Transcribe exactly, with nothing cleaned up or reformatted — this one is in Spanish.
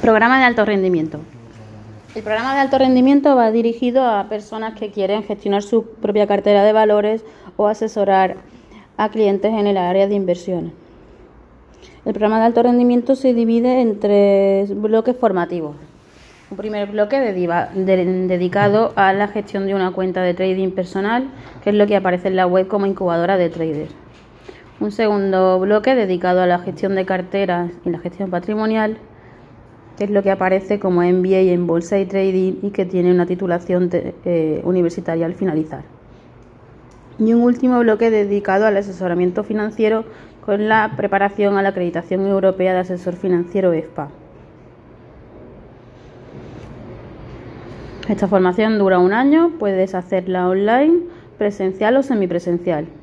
Programa de alto rendimiento. El programa de alto rendimiento va dirigido a personas que quieren gestionar su propia cartera de valores o asesorar a clientes en el área de inversiones. El programa de alto rendimiento se divide en tres bloques formativos. Un primer bloque dedicado a la gestión de una cuenta de trading personal, que es lo que aparece en la web como incubadora de traders. Un segundo bloque dedicado a la gestión de carteras y la gestión patrimonial, que es lo que aparece como M B A en Bolsa y Trading y que tiene una titulación de, eh, universitaria al finalizar. Y un último bloque dedicado al asesoramiento financiero con la preparación a la acreditación europea de asesor financiero E F P A. Esta formación dura un año, puedes hacerla online, presencial o semipresencial.